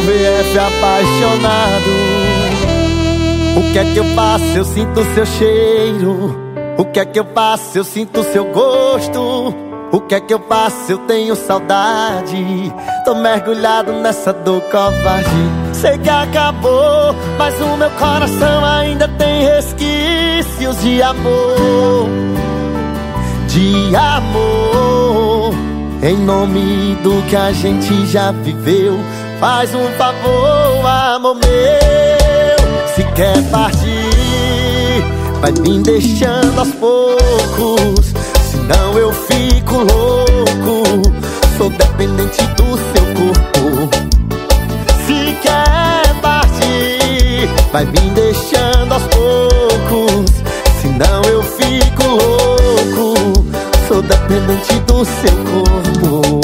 VF apaixonado. O que é que eu faço? Eu sinto seu cheiro. O que é que eu faço? Eu sinto seu gosto. O que é que eu faço? Eu tenho saudade. Tô mergulhado nessa dor covarde. Sei que acabou, mas o meu coração ainda tem resquícios de amor. De amor. Em nome do que a gente já viveu, faz um favor, amor meu. Se quer partir, vai me deixando aos poucos, senão eu fico louco. Sou dependente do seu corpo. Se quer partir, vai me deixando aos poucos, senão eu fico louco. Sou dependente do seu corpo.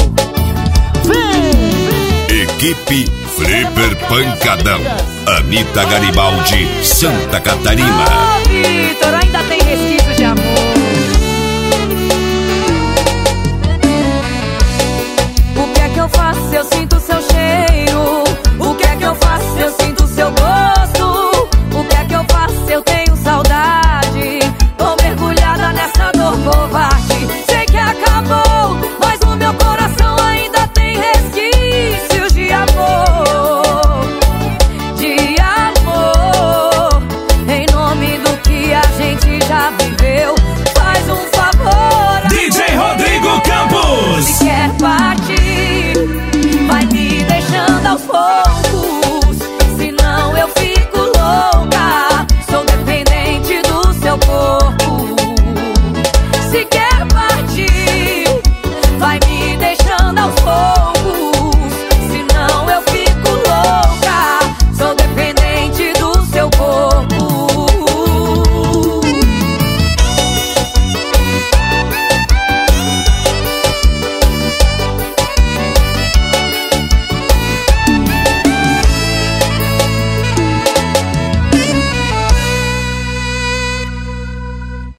Vem! Equipe Flipper Pancadão. Anitta Garibaldi, Santa Catarina. Oh, Vitor, ainda tem resquícios de amor. O que é que eu faço? Eu sinto seu cheiro. O que é que eu faço? Eu sinto seu gosto. O que é que eu faço? Eu tenho saudade. Tô mergulhada nessa dor covarde. Sei que acabou, mas o meu coração ainda tem resquícios de amor. De amor. Em nome do que a gente já viveu, faz um favor. DJ Rodrigo Campos. Se quer partir, vai me deixando aos poucos, senão eu fico louca. Sou dependente do seu corpo. Se quer partir, vai me